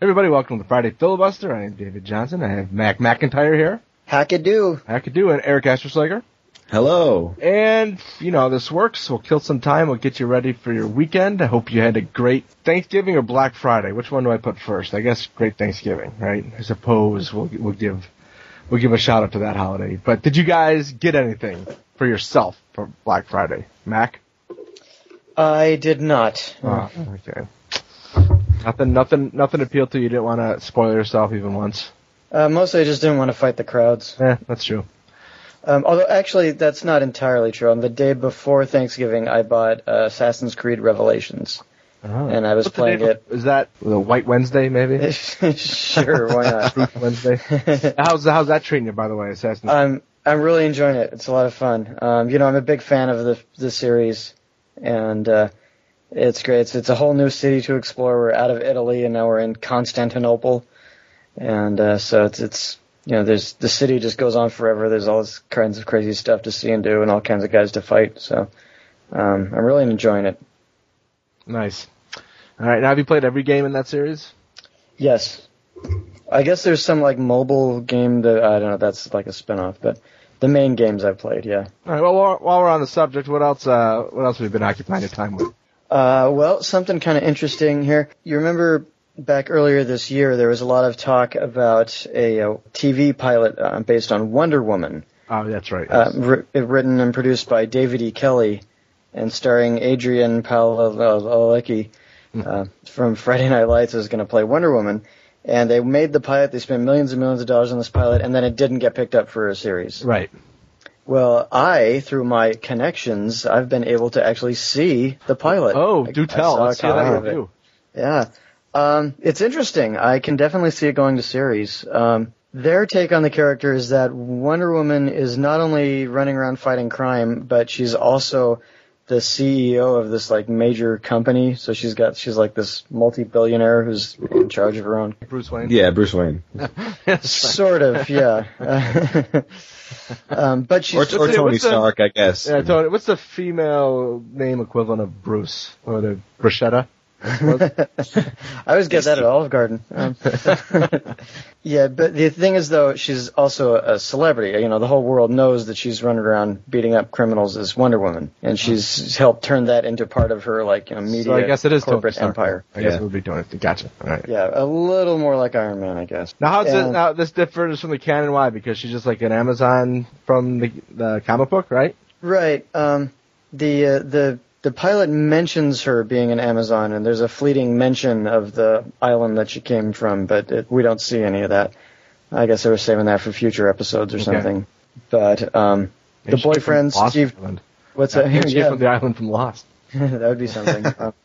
Everybody, welcome to the Friday Filibuster. I am David Johnson. I have Mac McIntyre here. Hackadoo. Hackadoo, and Eric Astroslager. Hello. And, you know, this works. We'll kill some time. We'll get you ready for your weekend. I hope you had a great Thanksgiving or Black Friday. Which one do I put first? I guess great Thanksgiving, right? I suppose we'll give a shout out to that holiday. But did you guys get anything for yourself for Black Friday? Mac? I did not. Oh, okay. Nothing appealed to you. You didn't want to spoil yourself even once? Mostly I just didn't want to fight the crowds. That's true. Although, actually, that's not entirely true. On the day before Thanksgiving, I bought Assassin's Creed Revelations. Oh. And I was playing it. Is that the White Wednesday, maybe? Sure, why not? Truth Wednesday. How's that treating you, by the way, Assassin's Creed? I'm really enjoying it. It's a lot of fun. I'm a big fan of the series, and it's great. It's a whole new city to explore. We're out of Italy, and now we're in Constantinople. And so it's there's the city just goes on forever. There's all this kinds of crazy stuff to see and do, and all kinds of guys to fight. So I'm really enjoying it. Nice. All right. Now, have you played every game in that series? Yes. I guess there's some like mobile game that I don't know. That's like a spinoff, but the main games I've played. Yeah. All right. Well, while we're on the subject, what else have you been occupying your time with? Well, something kind of interesting here. You remember back earlier this year, there was a lot of talk about a TV pilot based on Wonder Woman. Oh, that's right. Yes. Written and produced by David E. Kelly and starring Adrian Padalecki from Friday Night Lights is going to play Wonder Woman. And they made the pilot. They spent millions and millions of dollars on this pilot, and then it didn't get picked up for a series. Right. Well, through my connections, I've been able to actually see the pilot. Oh, do tell. Let's hear that review. Yeah. It's interesting. I can definitely see it going to series. Their take on the character is that Wonder Woman is not only running around fighting crime, but she's also the CEO of this like major company. So she's like this multi-billionaire who's in charge of her own. Bruce Wayne? Yeah, Bruce Wayne. Sort of, yeah. But she's or Tony Stark, I guess. Yeah, Tony. What's the female name equivalent of Bruce? Or the Bruschetta? I always get that at Olive Garden. Yeah, but the thing is, though, she's also a celebrity. The whole world knows that she's running around beating up criminals as Wonder Woman, and she's helped turn that into part of her media. So I guess it is corporate Tony Stark. empire. I guess it would be Tony. Gotcha. All right. Yeah, a little more like Iron Man, I guess. Now, now this differs from the canon? Why? Because she's just like an Amazon from the comic book, right? Right. The pilot mentions her being an Amazon, and there's a fleeting mention of the island that she came from, but we don't see any of that. I guess they were saving that for future episodes or something. But the boyfriend, Steve... Island. What's that? Yeah, from the island from Lost. That would be something.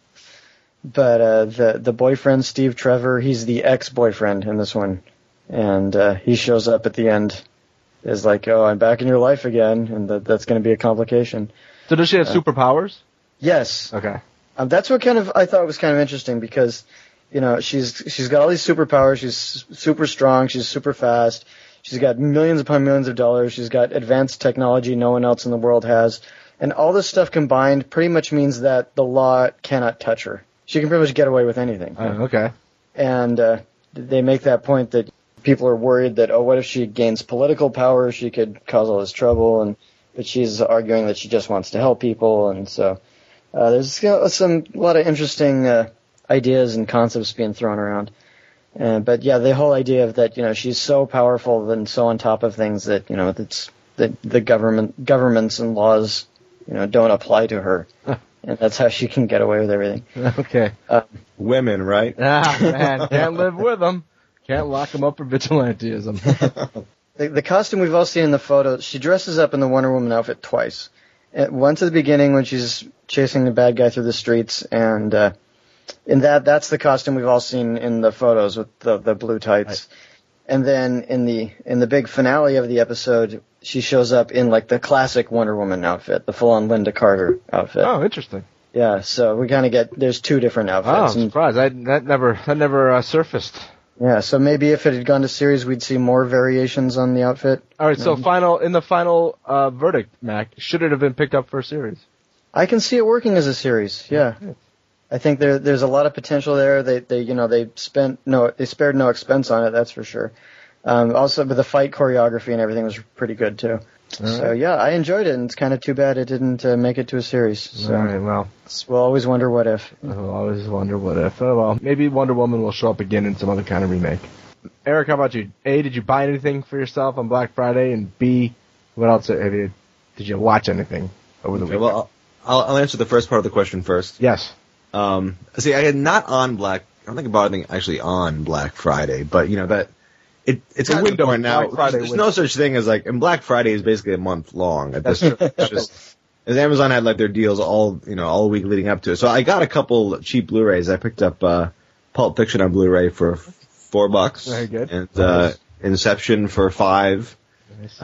But the boyfriend, Steve Trevor, he's the ex-boyfriend in this one. And he shows up at the end as like, oh, I'm back in your life again, and that's going to be a complication. So does she have superpowers? Yes. Okay. That's what I thought was kind of interesting because, she's got all these superpowers. She's super strong. She's super fast. She's got millions upon millions of dollars. She's got advanced technology no one else in the world has. And all this stuff combined pretty much means that the law cannot touch her. She can pretty much get away with anything. Okay. And they make that point that people are worried that, what if she gains political power? She could cause all this trouble. But she's arguing that she just wants to help people. And so... there's a lot of interesting ideas and concepts being thrown around. But yeah, the whole idea of that, she's so powerful and so on top of things that, it's the governments and laws, don't apply to her. And that's how she can get away with everything. Okay. Women, right? Man, can't live with them. Can't lock them up for vigilantism. The costume we've all seen in the photo, she dresses up in the Wonder Woman outfit twice. Once at the beginning when she's chasing the bad guy through the streets, and in that's the costume we've all seen in the photos with the blue tights. Right. And then in the big finale of the episode, she shows up in like the classic Wonder Woman outfit, the full-on Linda Carter outfit. Oh, interesting. Yeah, so we kind of there's two different outfits. Oh, I'm surprised. That never surfaced. Yeah, so maybe if it had gone to series, we'd see more variations on the outfit. All right, so in the final verdict, Mac, should it have been picked up for a series? I can see it working as a series, yeah. I think there's a lot of potential there. They spared no expense on it, that's for sure. Also, but the fight choreography and everything was pretty good too. All So right. yeah, I enjoyed it, and it's kind of too bad it didn't make it to a series. So All right, well, we'll always wonder what if. I'll always wonder what if. Oh, well, maybe Wonder Woman will show up again in some other kind of remake. Eric, how about you? A, did you buy anything for yourself on Black Friday? And B, what else did you watch anything over the weekend? Well, I'll answer the first part of the question first. Yes. See, I had not on I don't think about anything actually on Black Friday, but that it's The kind of window, important now. Black Friday There's window. no such thing as and Black Friday is basically a month long. It's just as Amazon had their deals all week leading up to it. So I got a couple cheap Blu-rays. I picked up Pulp Fiction on Blu-ray for $4. Very good. And Nice. Inception for $5. Nice.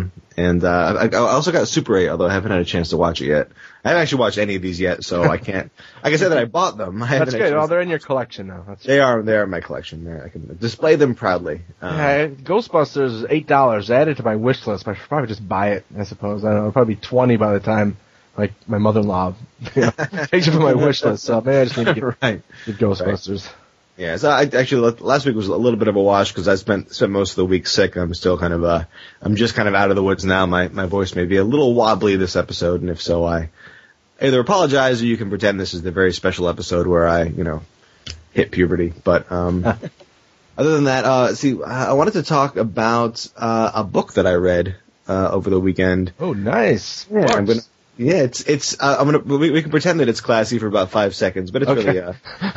I also got Super 8, although I haven't had a chance to watch it yet. I haven't actually watched any of these yet, so I can't. I can say that I bought them. That's good. Well, they're in your collection now. That's They are in my collection. I can display them proudly. Yeah, Ghostbusters is $8. I added to my wish list. I should probably just buy it, I suppose. I don't know. It'll probably be $20 by the time, my mother-in-law takes it from my wish list. So maybe I just need to get, Right. get Ghostbusters. Yeah, so last week was a little bit of a wash because I spent most of the week sick. I'm still kind of I'm just kind of out of the woods now. My voice may be a little wobbly this episode, and if so, I either apologize or you can pretend this is the very special episode where I hit puberty. But other than that, I wanted to talk about a book that I read over the weekend. Oh, nice. Yeah, Books. we can pretend that it's classy for about 5 seconds, but it's Okay.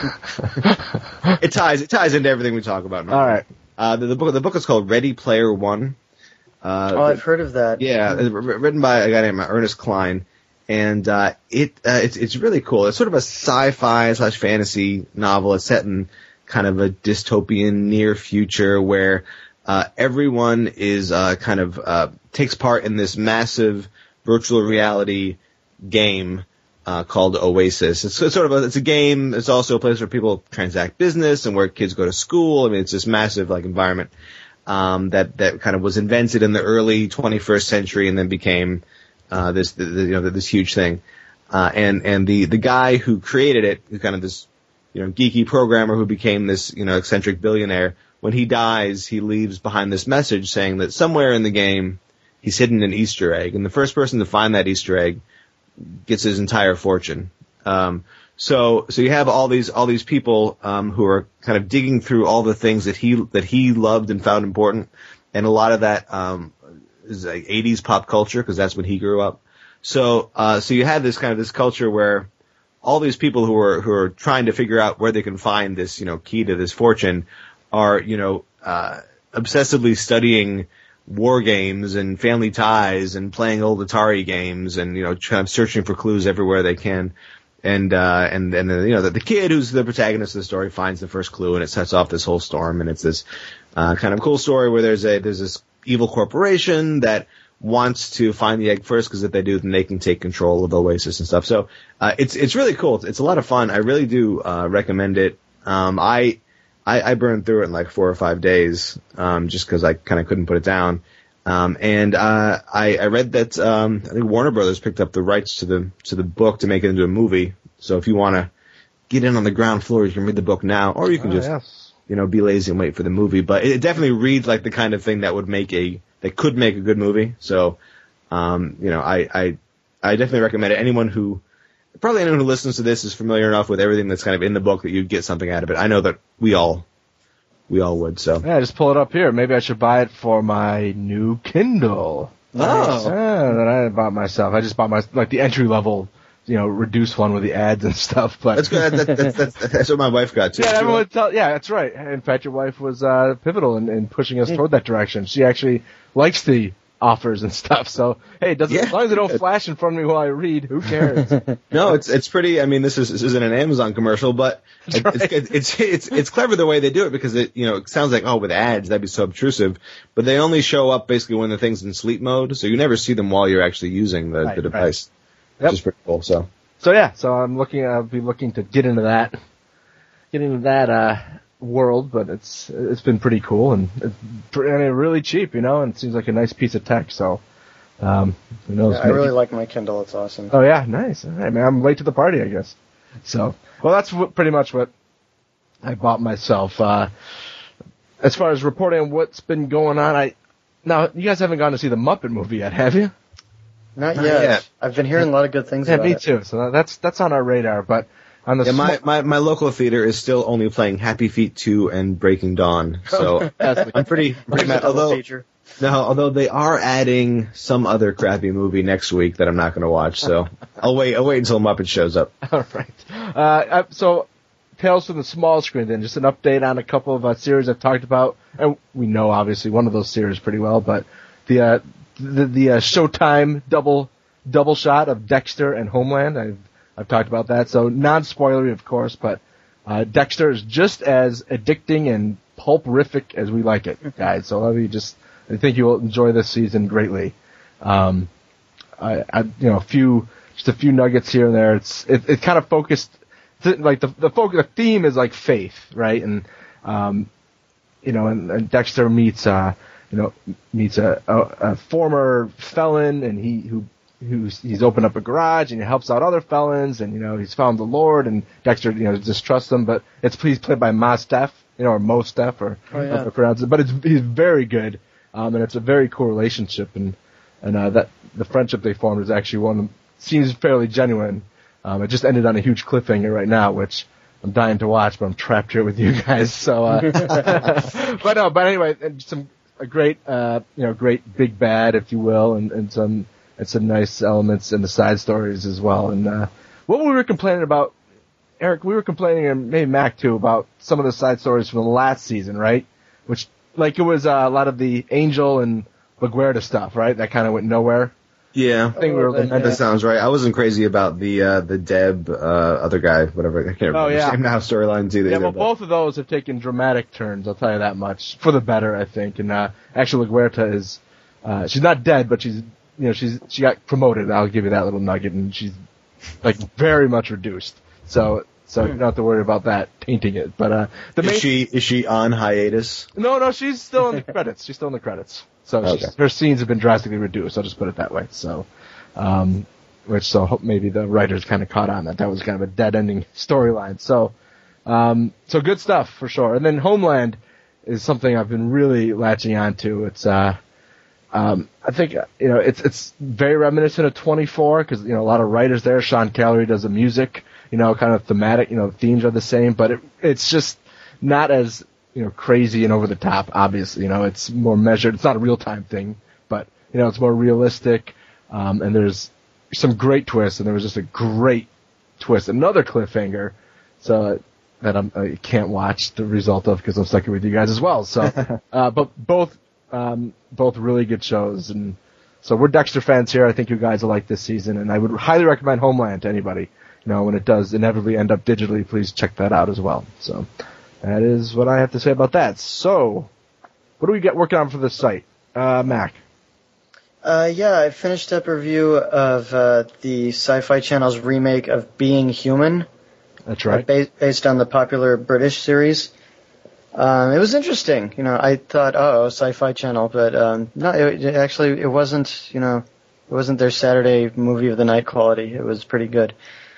really it ties into everything we talk about. All right. The book is called Ready Player One. I've heard of that. Yeah, written by a guy named Ernest Cline, and it's really cool. It's sort of a sci-fi / fantasy novel. It's set in kind of a dystopian near future where everyone is takes part in this massive virtual reality game called Oasis. It's a game. It's also a place where people transact business and where kids go to school. I mean, it's this massive environment that kind of was invented in the early 21st century and then became this huge thing. And the guy who created it, who's kind of this geeky programmer who became this eccentric billionaire, when he dies, he leaves behind this message saying that somewhere in the game he's hidden an Easter egg, and the first person to find that Easter egg gets his entire fortune. So you have all these people who are kind of digging through all the things that he loved and found important, and a lot of that is 80s pop culture because that's when he grew up. So you had this culture where all these people who are trying to figure out where they can find this key to this fortune are obsessively studying war games and Family Ties and playing old Atari games and kind of searching for clues everywhere they can. And then the kid who's the protagonist of the story finds the first clue and it sets off this whole storm, and it's this kind of cool story where there's this evil corporation that wants to find the egg first, because if they do, then they can take control of Oasis and stuff. So it's really cool. It's a lot of fun. I really do recommend it. I burned through it in 4 or 5 days, just because I kind of couldn't put it down. And I read that I think Warner Brothers picked up the rights to the book to make it into a movie. So if you want to get in on the ground floor, you can read the book now, or you can be lazy and wait for the movie. But it definitely reads like the kind of thing that could make a good movie. So I definitely recommend it. Probably anyone who listens to this is familiar enough with everything that's kind of in the book that you'd get something out of it. I know that we all would. So yeah, just pull it up here. Maybe I should buy it for my new Kindle. Oh. Yeah, that I bought myself. I just bought the entry level, reduced one with the ads and stuff. But that's good. That's what my wife got too. Yeah, everyone that's right. In fact, your wife was pivotal in pushing us toward that direction. She actually likes the offers and stuff. So hey, as long as they don't flash in front of me while I read, who cares? No, it's pretty. I mean, this isn't an Amazon commercial, but it's clever the way they do it, because it sounds like, with ads that'd be so obtrusive, but they only show up basically when the thing's in sleep mode, so you never see them while you're actually using the device. Right. Yep. Which is pretty cool. So I'll be looking to get into that world, but it's been pretty cool and really cheap, and it seems like a nice piece of tech. So who knows? Yeah, I really like my Kindle. It's awesome. Oh yeah, nice. All right, man. I'm late to the party, I guess. So, well, that's pretty much what I bought myself. As far as reporting on what's been going on, now you guys haven't gone to see the Muppet movie yet, have you? Not yet. I've been hearing a lot of good things about it. Yeah, me too. So that's on our radar. But on the my local theater is still only playing Happy Feet 2 and Breaking Dawn. So I'm pretty mad. Although they are adding some other crappy movie next week that I'm not going to watch. So I'll wait until Muppet shows up. All right. So Tales from the Small Screen. Then just an update on a couple of series I've talked about, and we know obviously one of those series pretty well, but the Showtime double shot of Dexter and Homeland. I've talked about that, so non-spoilery of course, but Dexter is just as addicting and pulperific as we like it, guys. So I think you will enjoy this season greatly. A few nuggets here and there. It kind of focused, like the theme is like faith, right? And and Dexter meets a former felon, and he's opened up a garage and he helps out other felons, and he's found the Lord, and Dexter distrusts him, but he's played by Mos Def, or Mos Def, or how to pronounce it, but he's very good, and it's a very cool relationship, and that the friendship they formed is actually one that seems fairly genuine. It just ended on a huge cliffhanger right now, which I'm dying to watch, but I'm trapped here with you guys. So, but anyway, a great big bad, if you will, and some nice elements in the side stories as well. And what we were complaining about, Eric, we were complaining, and maybe Mac too, about some of the side stories from the last season, right? Which, like, it was a lot of the Angel and LaGuerta stuff, right? That kind of went nowhere. Yeah, I think that sounds right. I wasn't crazy about the Deb other guy, whatever. I can't remember his name now. Storylines either. Yeah, well, both of those have taken dramatic turns. I'll tell you that much, for the better, I think. And actually, LaGuerta is she's not dead, but she got promoted. I'll give you that little nugget, and she's like very much reduced. So you don't have to worry about that tainting it. But is she on hiatus? No, she's still in the credits. She's still in the credits. So her scenes have been drastically reduced. I'll just put it that way. So, maybe the writers kind of caught on that was kind of a dead-ending storyline. So good stuff for sure. And then Homeland is something I've been really latching onto. It's I think it's very reminiscent of 24 because a lot of writers there. Sean Callery does the music. Kind of thematic. Themes are the same, but it's just not as crazy and over the top, obviously. It's more measured. It's not a real-time thing, but, it's more realistic. And there's some great twists, and there was just a great twist. Another cliffhanger, so that I can't watch the result of because I'm stuck here with you guys as well. So, but both really good shows. And so we're Dexter fans here. I think you guys will like this season, and I would highly recommend Homeland to anybody. When it does inevitably end up digitally, please check that out as well. So, that is what I have to say about that. So, what do we get working on for the site? Mac? I finished up a review of the Sci-Fi Channel's remake of Being Human. That's right. Based on the popular British series. It was interesting. I thought, Sci-Fi Channel, but no, it wasn't, it wasn't their Saturday movie of the night quality. It was pretty good.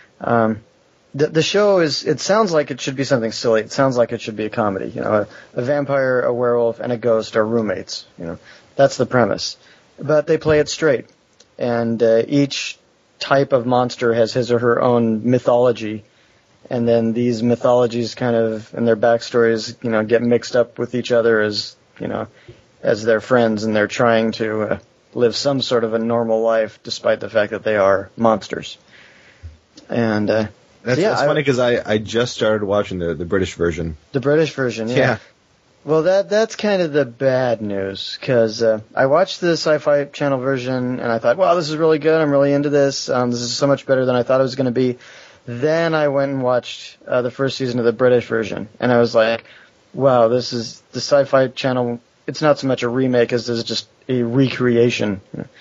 The show it sounds like it should be something silly. It sounds like it should be a comedy. A vampire, a werewolf, and a ghost are roommates. That's the premise. But they play it straight. And each type of monster has his or her own mythology. And then these mythologies kind of, and their backstories, get mixed up with each other as their friends, and they're trying to live some sort of a normal life despite the fact that they are monsters. And that's funny because I just started watching the British version. The British version, yeah. Well, that's kind of the bad news because I watched the Sci-Fi Channel version and I thought, wow, this is really good. I'm really into this. This is so much better than I thought it was going to be. Then I went and watched the first season of the British version, and I was like, wow, this is the Sci-Fi Channel. It's not so much a remake as it's just a recreation.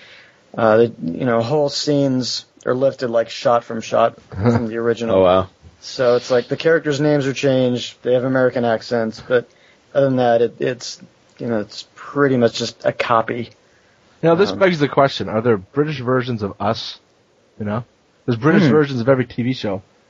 Whole scenes are lifted like shot from shot from the original. Oh, wow. So it's like the characters' names are changed. They have American accents, but other than that, it's pretty much just a copy. This begs the question: are there British versions of Us? There's British versions of every TV show.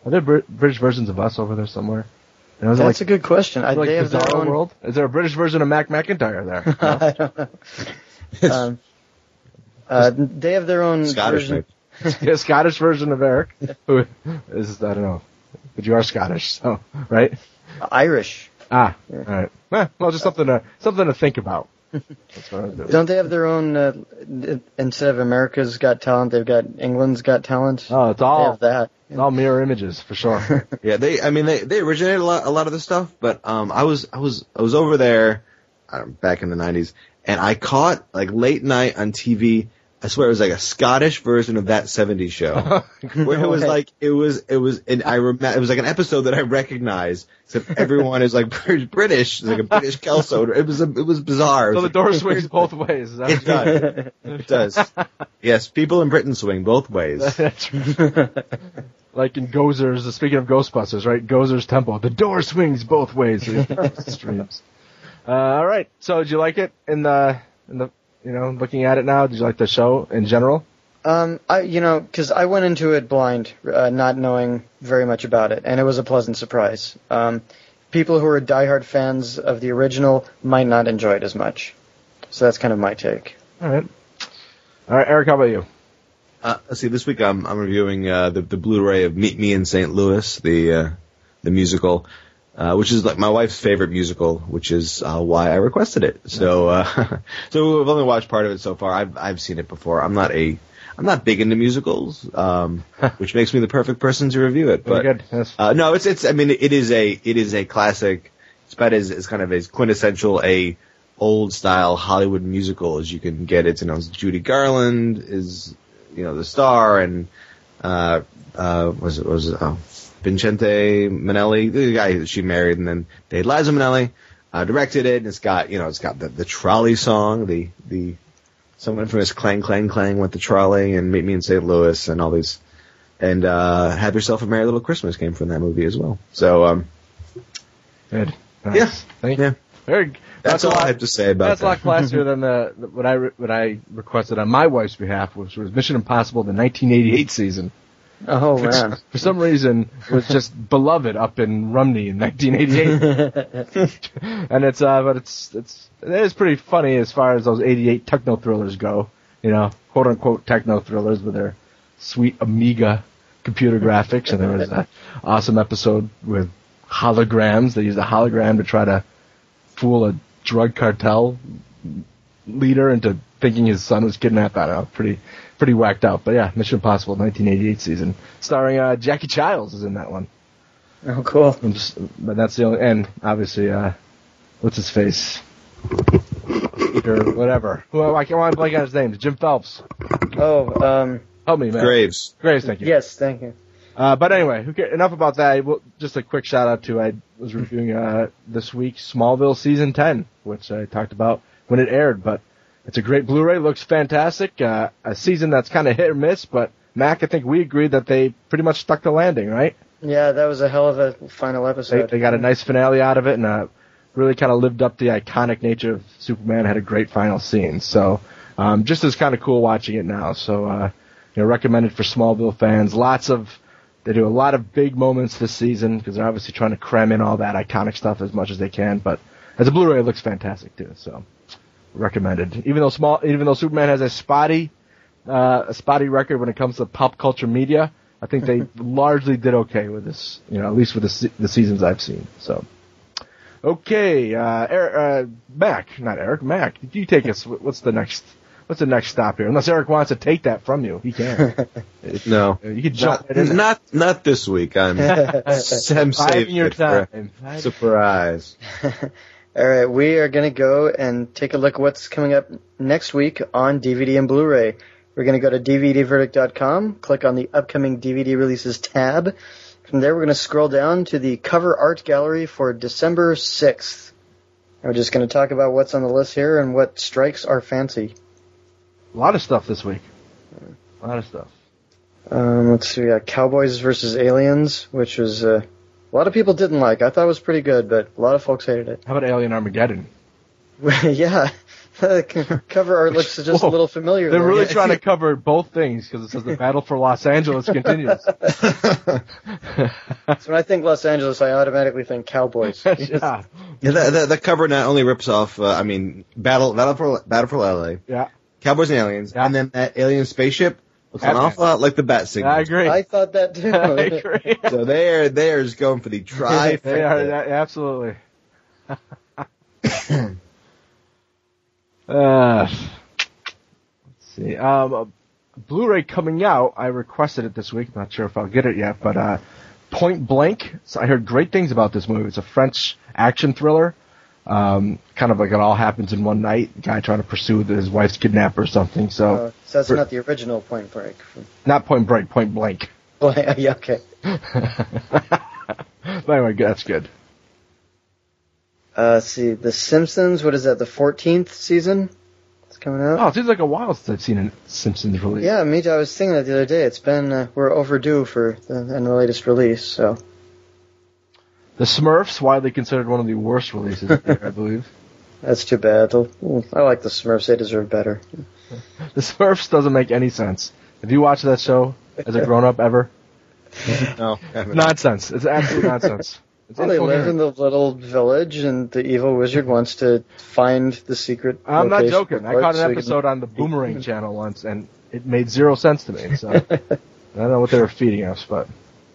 Are there British versions of Us over there somewhere? And was That's a good question. Like they have their Bizarro own World? Is there a British version of Mac McIntyre there? No? I don't know. They have their own Scottish, version. A Scottish version of Eric, who is, I don't know, but you are Scottish, so, right? Irish. All right. Well, just something to think about. That's what I was doing. Don't they have their own, instead of America's Got Talent, they've got England's Got Talent? Oh, it's They all have that. It's all mirror images for sure. Yeah, they originated a lot of the stuff, but I was over there back in the 90s, and I caught like late night on TV. I swear it was like a Scottish version of That 70s Show, where it was like it was and I remember it was like an episode that I recognized, except everyone is like British, it's like a British Kelso. It was bizarre. So the door swings both ways. Is that It does. It does. Yes, people in Britain swing both ways. That's right. Like in Gozer's, speaking of Ghostbusters, right? Gozer's Temple. The door swings both ways. Streams. All right. So did you like it in the looking at it now? Did you like the show in general? Because I went into it blind, not knowing very much about it, and it was a pleasant surprise. People who are diehard fans of the original might not enjoy it as much. So that's kind of my take. All right, Eric, how about you? Let's see. This week I'm reviewing the Blu-ray of Meet Me in St. Louis, the musical, which is like my wife's favorite musical, which is why I requested it. So so we've only watched part of it so far. I've seen it before. I'm not big into musicals, which makes me the perfect person to review it. But good. Yes. no, it's. I mean, it is a classic. It's about as kind of as quintessential a old style Hollywood musical as you can get. It's Judy Garland is the star, and was it Vincente Minnelli, the guy that she married, and then they had Liza Minnelli directed it, and it's got the trolley song, the some infamous Clang Clang Clang with the trolley, and Meet Me in St. Louis, and all these, and Have Yourself a Merry Little Christmas came from that movie as well. So Good. Nice. Yeah. Thank you. Yeah. Very good. That's all I have to say about that's that. That's a lot classier than what I requested on my wife's behalf, which was Mission Impossible, the 1988 season. Oh, man. For some reason, was just beloved up in Rumney in 1988. And it is pretty funny as far as those 88 techno thrillers go. Quote unquote techno thrillers with their sweet Amiga computer graphics. And there was an awesome episode with holograms. They used a hologram to try to fool a drug cartel leader into thinking his son was kidnapped. I don't know, pretty whacked out. But yeah, Mission Impossible 1988 season, starring Jackie Childs is in that one. Oh, cool. But that's the only, and obviously, what's his face? Peter, whatever. I can't want to blank on his name. Jim Phelps. Oh, help me, man. Graves, thank you. Yes, thank you. But anyway, enough about that. Just a quick shout out to, I was reviewing this week Smallville Season 10, which I talked about when it aired, but it's a great Blu-ray, looks fantastic. A season that's kind of hit or miss, but Mac, I think we agreed that they pretty much stuck the landing, right? Yeah, that was a hell of a final episode. They got a nice finale out of it, and really kind of lived up to the iconic nature of Superman, had a great final scene. So just as kind of cool watching it now. So recommended for Smallville fans. They do a lot of big moments this season because they're obviously trying to cram in all that iconic stuff as much as they can. But as a Blu-ray, it looks fantastic too. So recommended. Even though Superman has a spotty record when it comes to pop culture media, I think they largely did okay with this. At least with the seasons I've seen. So okay, Mac, you take us. What's the next stop here? Unless Eric wants to take that from you, he can. No, you can jump right in. Not this week. I'm saving your it for a surprise. All right, we are going to go and take a look at what's coming up next week on DVD and Blu-ray. We're going to go to DVDverdict.com, click on the upcoming DVD releases tab. From there, we're going to scroll down to the cover art gallery for December 6th. And we're just going to talk about what's on the list here and what strikes our fancy. A lot of stuff this week. A lot of stuff. Let's see, we got Cowboys vs. Aliens, which was a lot of people didn't like. I thought it was pretty good, but a lot of folks hated it. How about Alien Armageddon? Yeah, Cover art looks just a little familiar. They're there. really trying to cover both things because it says the battle for Los Angeles continues. So when I think Los Angeles, I automatically think cowboys. Yeah. Yeah, the cover not only rips off, Battle for LA, Yeah. Cowboys and Aliens, Yeah. and then that alien spaceship looks an Batman. awful lot like the Bat Signal. I agree. I thought that too. I agree. So they're just going for the trifecta. They are, absolutely. Let's see. A Blu-ray coming out. I requested it this week. I'm not sure if I'll get it yet, but Point Blank. So I heard great things about this movie. It's a French action thriller. Kind of like it all happens in one night. Guy trying to pursue his wife's kidnapper or something. So that's not the original Point Break. not Point Break, Point Blank. Yeah, okay. But anyway, that's good. Let's see, The Simpsons. What is that? The 14th season? It's coming out. Oh, it seems like a while since I've seen a Simpsons release. Yeah, me too. I was thinking that the other day. It's been we're overdue for the latest release. So The Smurfs, widely considered one of the worst releases of the year, I believe. that's too bad. I like the Smurfs. They deserve better. The Smurfs doesn't make any sense. Have you watched that show as a grown-up ever? No, haven't. Nonsense. It's absolute nonsense. It's Well, they live in incoherent. the little village, and the evil wizard wants to find the secret. I'm not location joking. I caught so an he can- episode on the Boomerang channel once, and it made zero sense to me. So I don't know what they were feeding us, but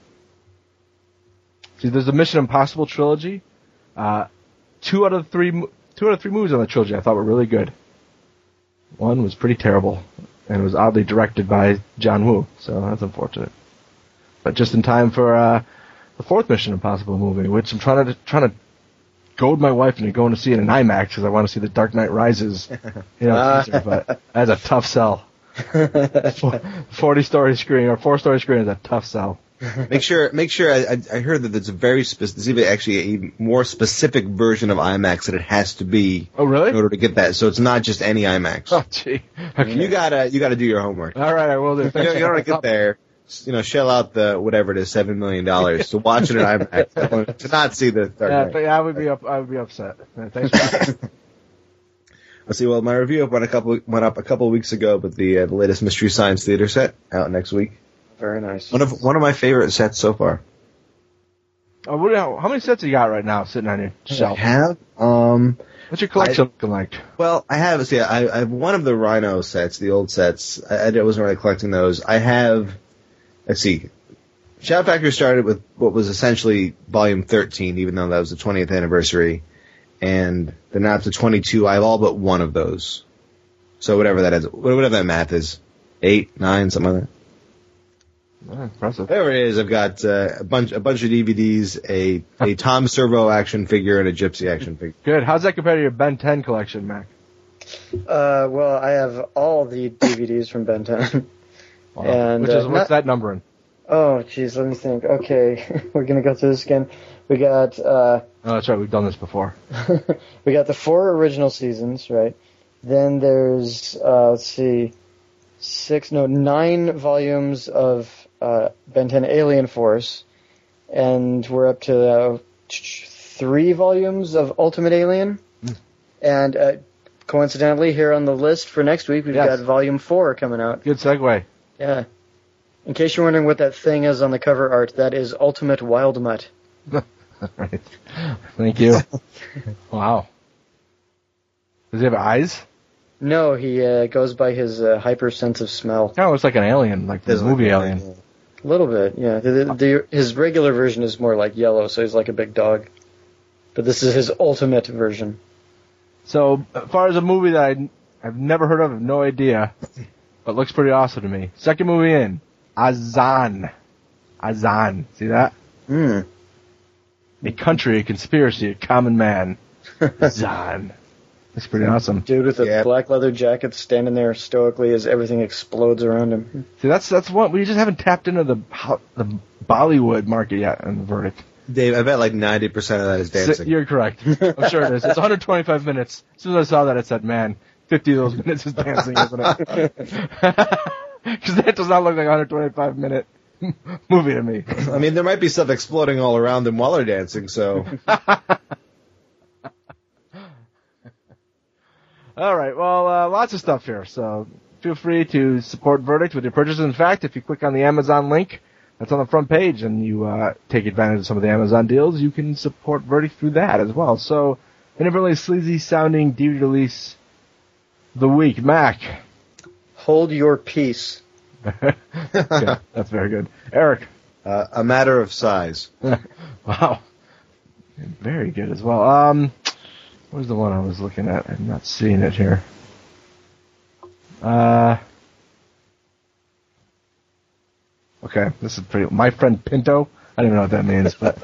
see, there's a Mission Impossible trilogy. Two out of three movies on the trilogy I thought were really good. One was pretty terrible, and it was oddly directed by John Woo, so that's unfortunate. But just in time for the fourth Mission Impossible movie, which I'm trying to goad my wife into going to see it in IMAX because I want to see The Dark Knight Rises, teaser, but that's a tough sell. 40-story screen or 4-story screen is a tough sell. Make sure. I heard that there's a very there's even actually a more specific version of IMAX that it has to be. Oh, really? In order to get that, so it's not just any IMAX. Oh, gee. Okay. You gotta do your homework. All right, I will do. You don't want to get there. Shell out the whatever it is, $7 million to watch it in IMAX to not see the Dark Knight. But yeah, I would be upset. Thanks. For Let's see. Well, my review went up a couple of weeks ago, but the latest Mystery Science Theater set out next week. Very nice. One of my favorite sets so far. How many sets you got right now sitting on your shelf? I have. What's your collection looking like? Well, I have. See, I have one of the Rhino sets, the old sets. I wasn't really collecting those. I have. Let's see. Shout Factory started with what was essentially Volume 13, even though that was the 20th anniversary, and then now to 22. I have all but one of those. So whatever that is, whatever that math is, 8, 9, something like that. Oh, impressive. There it is. I've got a bunch of DVDs, a Tom Servo action figure, and a Gypsy action figure. Good. How's that compare to your Ben 10 collection, Mac? Well, I have all the DVDs from Ben 10. Wow. And What's that number in? Oh, jeez, let me think. Okay, we're gonna go through this again. We got Oh, that's right. We've done this before. we got the 4 original seasons, right? Then there's let's see, 9 volumes of Ben 10 Alien Force, and we're up to 3 volumes of Ultimate Alien. And coincidentally, here on the list for next week, we've got Volume 4 coming out. Good segue. Yeah. In case you're wondering what that thing is on the cover art, that is Ultimate Wild Mutt. Right. Thank you. Wow. Does he have eyes? No, he goes by his hyper sense of smell. Kind of looks like an alien, like the movie Alien. A little bit, yeah. His regular version is more like yellow, so he's like a big dog. But this is his ultimate version. So, as far as a movie that I've never heard of, I have no idea, but looks pretty awesome to me. Second movie in, Azan. See that? A country, a conspiracy, a common man. Azan. That's pretty awesome. Dude with a black leather jacket standing there stoically as everything explodes around him. See, that's what we just haven't tapped into the Bollywood market yet in the verdict. Dave, I bet like 90% of that is dancing. You're correct. I'm sure it is. It's 125 minutes. As soon as I saw that, I said, man, 50 of those minutes is dancing, isn't it? Because that does not look like a 125-minute movie to me. I mean, there might be stuff exploding all around them while they're dancing, so. All right. Well, lots of stuff here. So feel free to support Verdict with your purchases. In fact, if you click on the Amazon link that's on the front page and you take advantage of some of the Amazon deals, you can support Verdict through that as well. So, infinitely sleazy sounding DVD release of the week. Mac. Hold your peace. Yeah, that's very good. Eric. A Matter of Size. Wow. Very good as well. What was the one I was looking at? I'm not seeing it here. Okay, this is pretty. My Friend Pinto. I don't even know what that means, but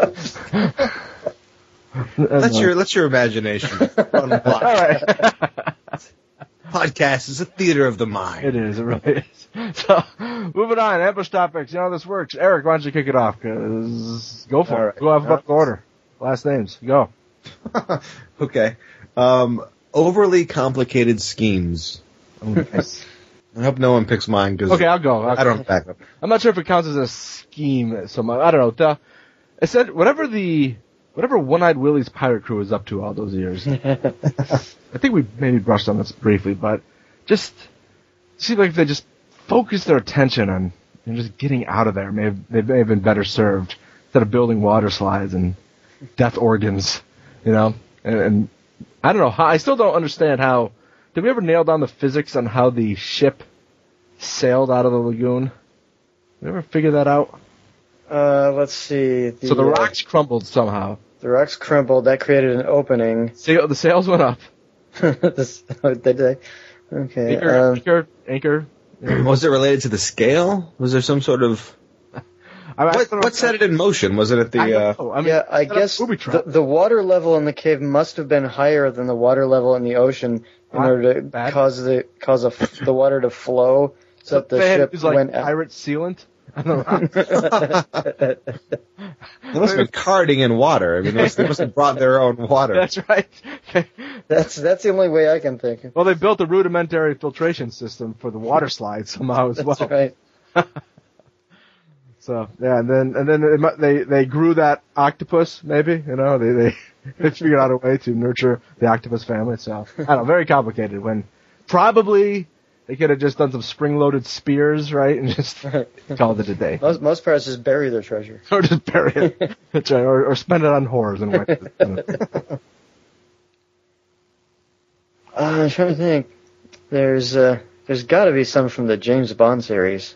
That's your imagination. all right. Podcast is a theater of the mind. It is. It really is. So, moving on. Ambush topics. You know how this works. Eric, why don't you kick it off? 'Cause go for it. Go alphabetical order. Last names. Go. Okay. Overly complicated schemes. Nice. I hope no one picks mine because Okay, I'll go. I don't back up. I'm not sure if it counts as a scheme so much. I don't know. It said whatever One-Eyed Willie's pirate crew was up to all those years. I think we maybe brushed on this briefly, but just seems like if they just focused their attention on just getting out of there, they may have been better served instead of building water slides and death organs, And I don't know how. I still don't understand how. Did we ever nail down the physics on how the ship sailed out of the lagoon? Did we ever figure that out? Let's see. So the rocks crumbled somehow. The rocks crumbled. That created an opening. The sails went up. Did they? Okay. Anchor. Was it related to the scale? Was there some sort of... What set it in motion? Was it at the... I guess the water level in the cave must have been higher than the water level in the ocean in order to cause the water to flow so that the ship went out. Pirate sealant on the rocks. They must have been carting in water. I mean, they must have brought their own water. That's right. That's the only way I can think. Well, they built a rudimentary filtration system for the water slide somehow as well. That's right. So yeah, and then they grew that octopus. Maybe they figured out a way to nurture the octopus family. So I don't know, very complicated. When probably they could have just done some spring-loaded spears, right, and just called it a day. Most pirates just bury their treasure, or just bury it, that's right, or spend it on whores and wife. I'm trying to think. There's got to be some from the James Bond series.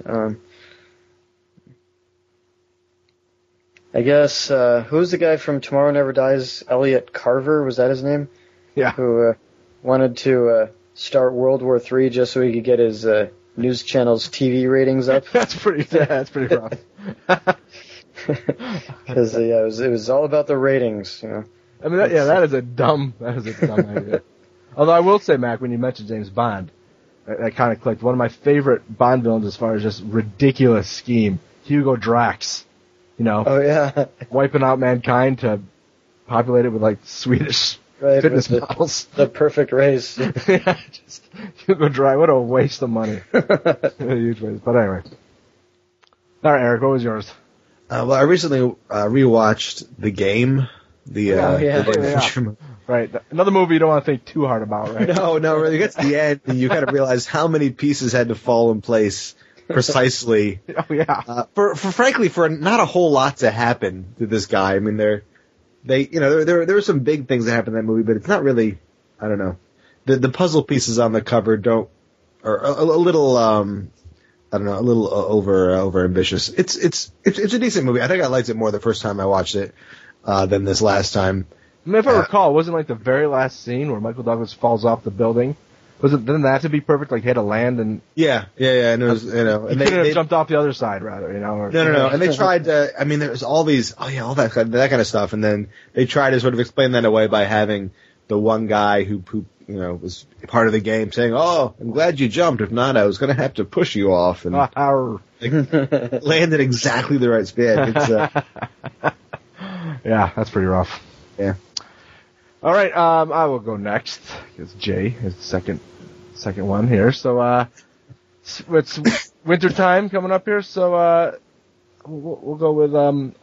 I guess, who's the guy from Tomorrow Never Dies? Elliot Carver, was that his name? Yeah. Who wanted to start World War III just so he could get his news channel's TV ratings up. That's pretty rough. Because it was all about the ratings. I mean, that is a dumb idea. Although I will say, Mac, when you mentioned James Bond, that kind of clicked. One of my favorite Bond villains as far as just ridiculous scheme, Hugo Drax. Oh yeah. Wiping out mankind to populate it with like Swedish fitness models. The perfect race. Yeah, just Hugo Drax. What a waste of money. A huge waste. But anyway. All right, Eric, what was yours? Well, I recently rewatched The Game. Right. Another movie you don't want to think too hard about, right? No, really. It gets to the end, and you kind of realize how many pieces had to fall in place precisely. Oh yeah. Frankly, for not a whole lot to happen to this guy. I mean, there are some big things that happen in that movie, but it's not really. I don't know. The puzzle pieces on the cover are a little. I don't know, a little over ambitious. It's a decent movie. I think I liked it more the first time I watched it than this last time. I mean, if I recall, it wasn't like the very last scene where Michael Douglas falls off the building. Didn't that have to be perfect? Like he had to land and yeah, and it was he couldn't have jumped off the other side, rather, or, No. And they tried to. I mean, there's all these, all that kind of stuff, and then they tried to sort of explain that away by having the one guy who was part of the game saying, "Oh, I'm glad you jumped. If not, I was going to have to push you off." And landed exactly the right spin. Yeah, that's pretty rough. Yeah. All right, I will go next because Jay is the second one here. So it's winter time coming up here, so we'll go with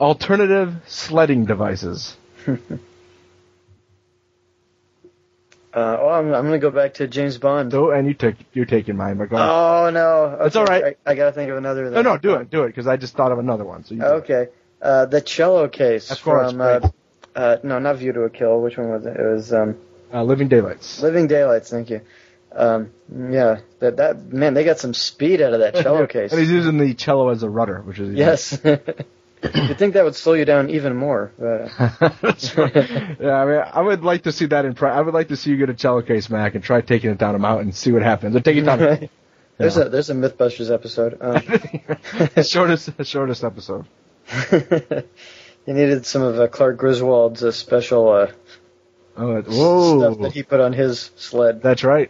alternative sledding devices. I'm going to go back to James Bond. So, and you're taking mine, but go ahead. Oh, no. Okay. That's all right. I got to think of another. Then. No, do it, because I just thought of another one. So you do it. Okay. The Cello Case Of course, from, no, not View to a Kill. Which one was it? It was, Living Daylights. Living Daylights, thank you. Yeah, that man, they got some speed out of that cello case. And he's using the cello as a rudder, which is yes. You'd think that would slow you down even more. But, That's right. Yeah, I mean, I would like to see that I would like to see you get a cello case, Mac, and try taking it down a mountain and see what happens. Or take it down. Right. There's a Mythbusters episode. Shortest episode. You needed some of Clark Griswold's special stuff that he put on his sled. That's right.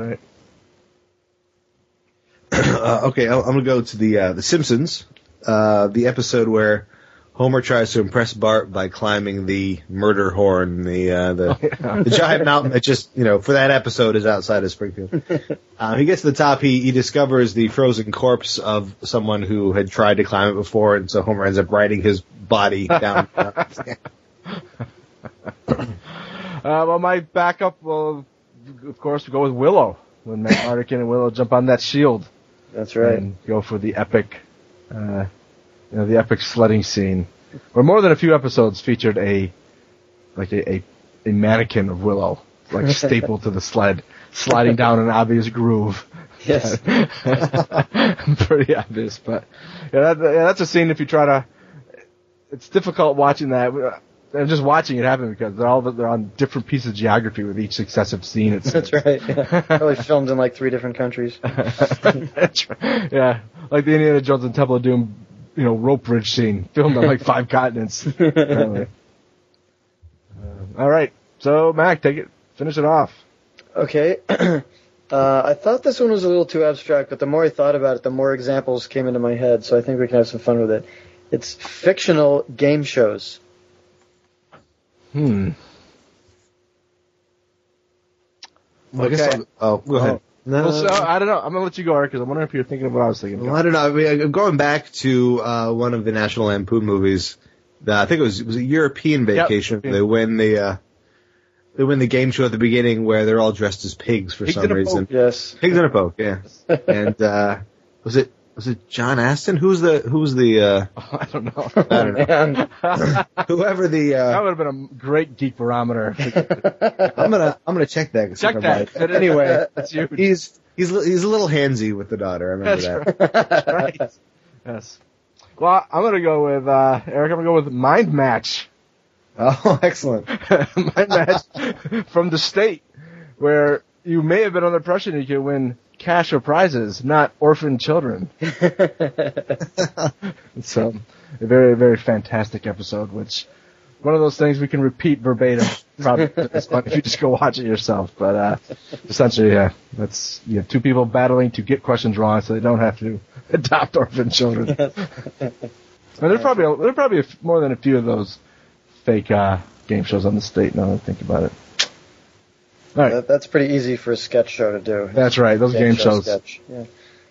Okay, I'm going to go to the Simpsons, the episode where Homer tries to impress Bart by climbing the murder horn, the giant mountain that just, for that episode is outside of Springfield. He gets to the top, he discovers the frozen corpse of someone who had tried to climb it before, and so Homer ends up riding his body down. Well, my backup will, of course, go with Willow. When Matt Mardigan and Willow jump on that shield. That's right. And go for the epic, the epic sledding scene. Where more than a few episodes featured a mannequin of Willow, like stapled to the sled, sliding down an obvious groove. Yes. Pretty obvious, but that's a scene if you try to. It's difficult watching that. And just watching it happen because they're on different pieces of geography with each successive scene. That's right. Yeah. Probably filmed in like 3 different countries. That's right. Yeah, like the Indiana Jones and Temple of Doom, rope bridge scene filmed on like 5 continents. All right, so Mac, take it, finish it off. Okay. I thought this one was a little too abstract, but the more I thought about it, the more examples came into my head. So I think we can have some fun with it. It's fictional game shows. Well, I guess go ahead. No. Well, so, I don't know. I'm going to let you go, Eric, because I'm wondering if you're thinking of what I was thinking. Well, I don't know. I mean, I'm going back to one of the National Lampoon movies. I think it was a European Vacation. Yep. They win the game show at the beginning where they're all dressed as pigs for some reason. Yes. Pigs in a poke, yeah. And was it John Aston? Who's the I don't know. Whoever the that would have been a great geek barometer. I'm gonna check that. Check that. But anyway, that's huge. He's a little handsy with the daughter. I remember that. That's right. Yes. Well, I'm gonna go with Eric. I'm gonna go with Mind Match. Oh, excellent. Mind Match from the state, where you may have been under pressure you could win cash or prizes, not orphan children. So, a very, very fantastic episode, which one of those things we can repeat verbatim. Probably it's fun if you just go watch it yourself. But essentially, that's you have 2 people battling to get questions wrong, so they don't have to adopt orphan children. And there's probably more than a few of those fake game shows on the state. Now that I think about it. All right. That's pretty easy for a sketch show to do. That's right. Those game shows. Sketch. Yeah.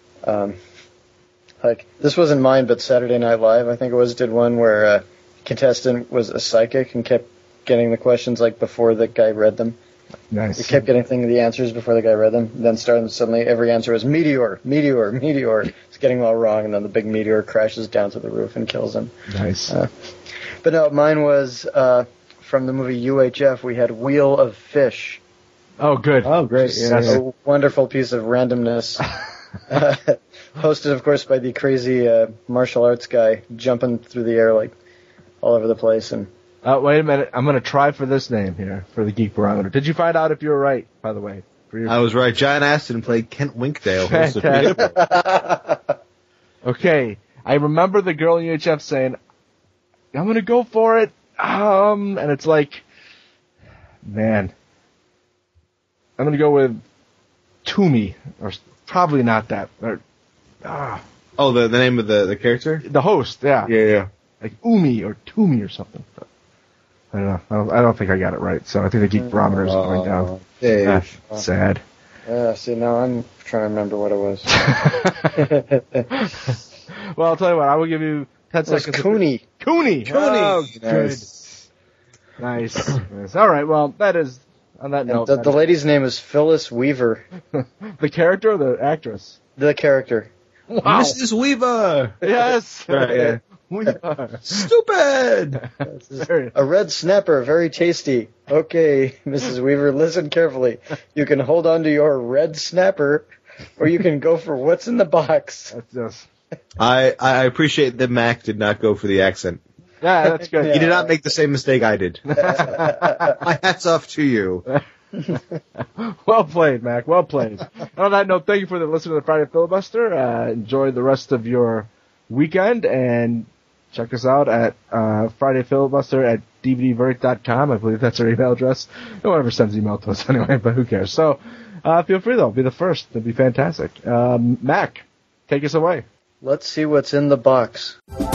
Like this wasn't mine, but Saturday Night Live, I think it was, did one where a contestant was a psychic and kept getting the questions like before the guy read them. Nice. He kept getting the answers before the guy read them. Then suddenly every answer was meteor, meteor, meteor. It's getting them all wrong, and then the big meteor crashes down to the roof and kills him. Nice. But no, mine was from the movie UHF. We had Wheel of Fish. Oh, good. Oh, great. Yes. A wonderful piece of randomness. Hosted, of course, by the crazy martial arts guy jumping through the air like all over the place. And wait a minute. I'm going to try for this name here for the Geek Barometer. Did you find out if you were right, by the way? I was right. John Aston played Kent Winkdale. Okay. I remember the girl in UHF saying, I'm going to go for it. And it's like, man. I'm going to go with Toomey, or probably not that. Oh, the name of the character? The host, yeah. Yeah. Like Umi or Toomey or something. But I don't know. I don't think I got it right, so I think the Geek Barometer is going down. Dave. Sad. Yeah, see, now I'm trying to remember what it was. Well, I'll tell you what, I will give you 10 seconds. Cooney. Cooney! Oh, nice. Nice. All right, well, that is On that And note, the lady's name is Phyllis Weaver, the character or the actress? the character. Wow. Mrs. Weaver! Yes. Right, yeah. We are. Stupid! A red snapper, very tasty. Okay, Mrs. Weaver, listen carefully. You can hold on to your red snapper, or you can go for what's in the box. That's just. I appreciate that Mac did not go for the accent. Yeah, that's good. He did not make the same mistake I did. My hat's off to you. Well played, Mac. Well played. And on that note, thank you for listening to the Friday Filibuster. Enjoy the rest of your weekend, and check us out at Friday Filibuster at dvdverdict.com. I believe that's our email address. No one ever sends email to us anyway, but who cares? So feel free, though. Be the first. It'd be fantastic. Mac, take us away. Let's see what's in the box.